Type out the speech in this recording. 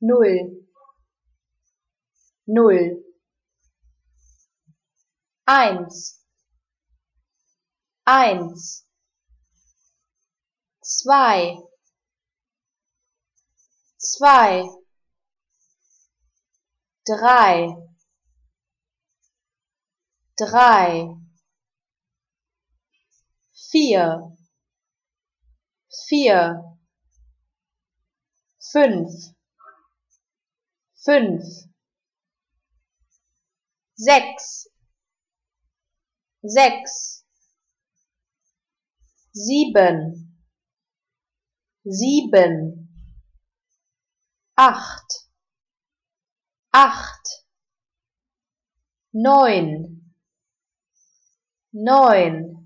null, null, eins, eins, zwei, zwei, drei, drei, vier, vier, fünf, fünf, sechs, sechs, sieben, sieben, acht, acht, neun, neun,